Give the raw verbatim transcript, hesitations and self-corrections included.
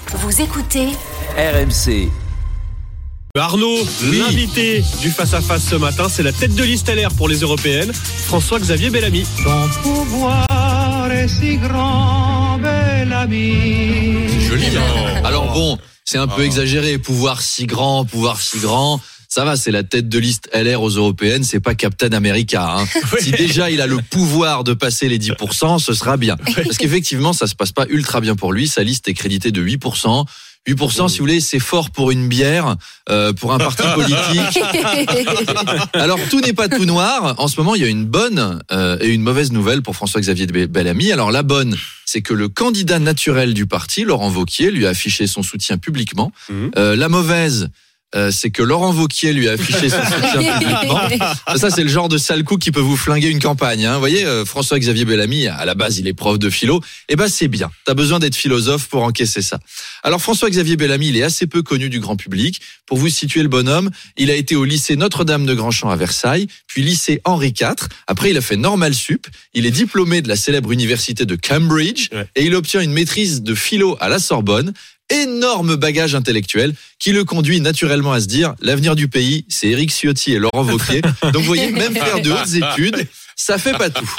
Vous écoutez R M C. Arnaud, Oui. l'invité du face-à-face ce matin, c'est la tête de liste L R pour les européennes, François-Xavier Bellamy. Ton pouvoir est si grand, bel ami. Joli. hein. Alors bon, c'est un peu exagéré. Pouvoir si grand, pouvoir si grand. Ça va, c'est la tête de liste L R aux européennes, c'est pas Captain America. Hein. Si déjà il a le pouvoir de passer les dix pour cent, ce sera bien. Parce qu'effectivement, ça se passe pas ultra bien pour lui. Sa liste est créditée de huit pour cent. huit pour cent, si vous voulez, c'est fort pour une bière, euh, pour un parti politique. Alors, tout n'est pas tout noir. En ce moment, il y a une bonne euh, et une mauvaise nouvelle pour François-Xavier Bellamy. Alors, la bonne, c'est que le candidat naturel du parti, Laurent Wauquiez, lui a affiché son soutien publiquement. Mmh. Euh, la mauvaise, Euh, c'est que Laurent Wauquiez lui a affiché son soutien publiquement. Ça, c'est le genre de sale coup qui peut vous flinguer une campagne. Hein. Vous voyez, euh, François-Xavier Bellamy, à la base, il est prof de philo. Eh ben, c'est bien. T'as besoin d'être philosophe pour encaisser ça. Alors, François-Xavier Bellamy, il est assez peu connu du grand public. Pour vous situer le bonhomme, il a été au lycée Notre-Dame de Grandchamp à Versailles, puis lycée Henri quatre. Après, il a fait Normal Sup. Il est diplômé de la célèbre université de Cambridge ouais. et il obtient une maîtrise de philo à la Sorbonne. Énorme bagage intellectuel qui le conduit naturellement à se dire l'avenir du pays, c'est Éric Ciotti et Laurent Wauquiez. Donc vous voyez, même faire de hautes études, ça fait pas tout.